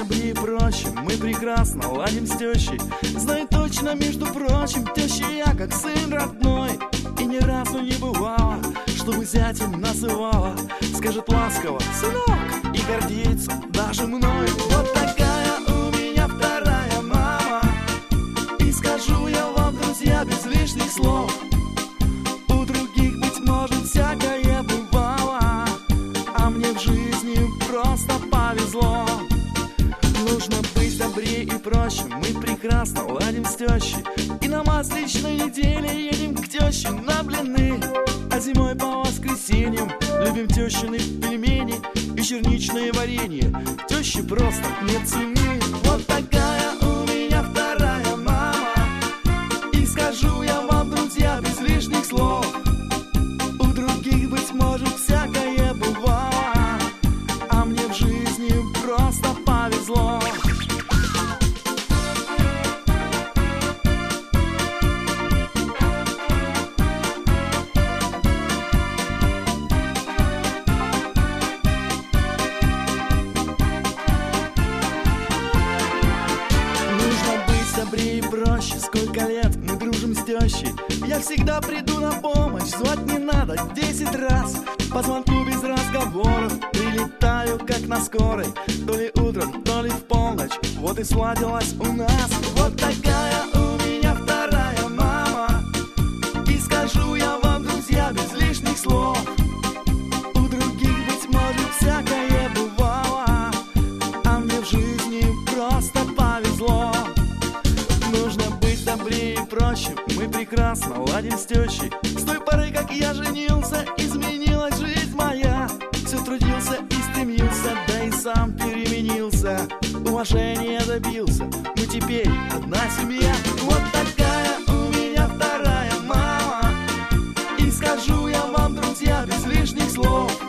добрее и проще, мы прекрасно ладим с тещей. Знаю точно, между прочим, теща я как сын родной. И ни разу не бывало, чтобы зятем называла. Скажет ласково: сынок, и гордится даже мной. Вот такая у меня вторая мама. И скажу я вам, друзья, без лишних слов: у других, быть может, всякое бывало, а мне в жизни просто повезло. Нужно быть добрее и проще, мы прекрасно ладим с тещей. И на масличной неделе едем к теще на блины. А зимой по воскресеньям любим тещины пельмени и черничное варенье. Тещи просто нет цены. Вот такая у меня вторая мама. И скажу я вам, друзья, без лишних слов: у других, быть может, всякое бывало, а мне в жизни просто повезло. Добрее и проще, сколько лет мы дружим с тещей. Я всегда приду на помощь, звать не надо 10 раз. По звонку без разговоров прилетаю как на скорой. То ли утром, то ли в полночь, вот и сладилась у нас. Вот такая у меня вторая мама. И скажу я вам, друзья, без лишних слов: у других, быть может, всякое бывало, а мне в жизни просто повезло. Нужно быть добрее и проще, мы прекрасно ладим с тещей. С той поры, как я женился, изменилась жизнь моя. Все трудился и стремился, да и сам переменился. Уважения добился, мы теперь одна семья. Вот такая у меня вторая мама. И скажу я вам, друзья, без лишних слов: